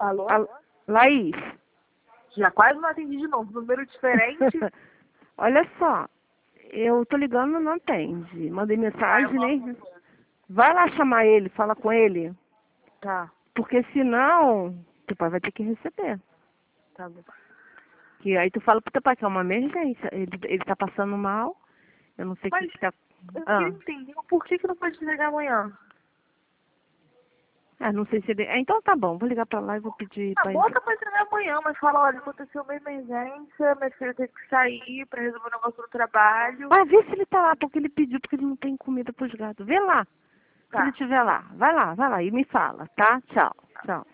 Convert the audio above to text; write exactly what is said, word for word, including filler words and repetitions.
Alô? Al- Laís, Já quase não atendi de novo. Número diferente. olha só, eu tô ligando, não atende. Mandei Ah, eu mensagem, mando nem. depois. Vai lá chamar ele, fala com ele. Tá, Porque senão, teu pai vai ter que receber. tá bom. Que aí tu fala pro teu pai que é uma emergência. Ele, ele tá passando mal. Eu não sei o que Mas que tá. eu Ah, queria entender o porquê que não pode desligar amanhã. ah, não sei se ele. Ah, então tá bom, vou ligar pra lá e vou pedir Ah, pra ele. bota pra entregar amanhã, mas fala, olha, aconteceu uma emergência, minha filha teve que sair pra resolver um negócio do trabalho. Vai ver se ele tá lá, porque ele pediu, porque ele não tem comida pros gatos. Vê lá, se ele Tá. estiver lá. Vai lá, vai lá e me fala, tá? Tchau, tchau.